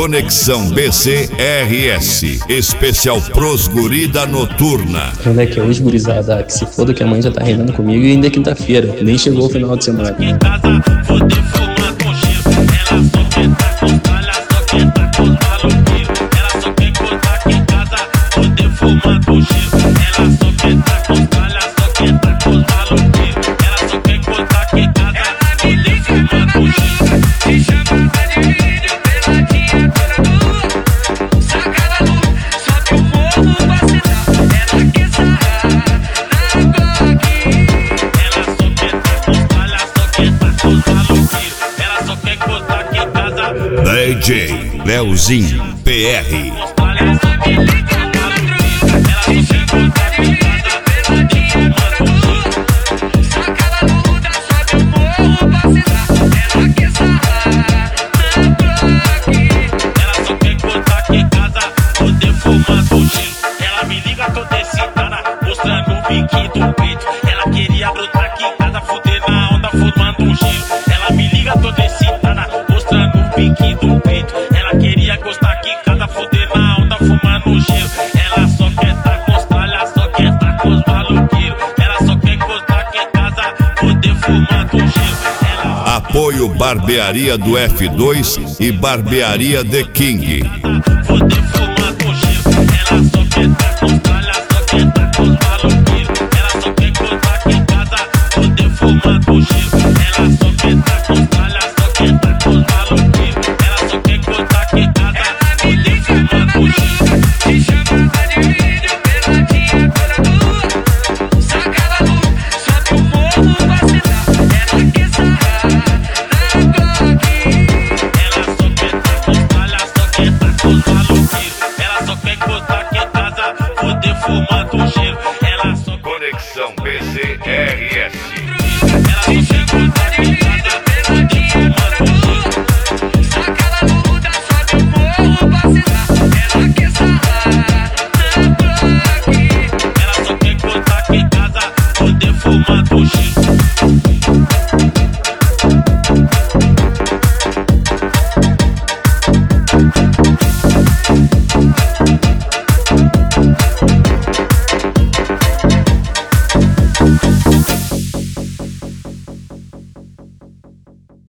Conexão BC-RS, especial pros guri da noturna. Moleque, é hoje, gurizada, que se foda que a mãe já tá reinando comigo e ainda é quinta-feira, nem chegou o final de semana. DJ Leozinho PR. Ela me liga toda excitada, mostrando o biquinho do peito. Ela queria brotar aqui em casa, fuder na onda, formando um giro. Ela me liga toda excitada, mostrando o biquinho do peito. Ela queria gostar aqui em casa, fuder na onda, fumando um giro. Ela só quer tá com os tralhas, só quer tá com os maluqueiros. Ela só quer gostar aqui em casa, fuder fumando um giro. Apoio Barbearia do F2 e Barbearia The King. Fuder fumando um giro. Ela só quer tá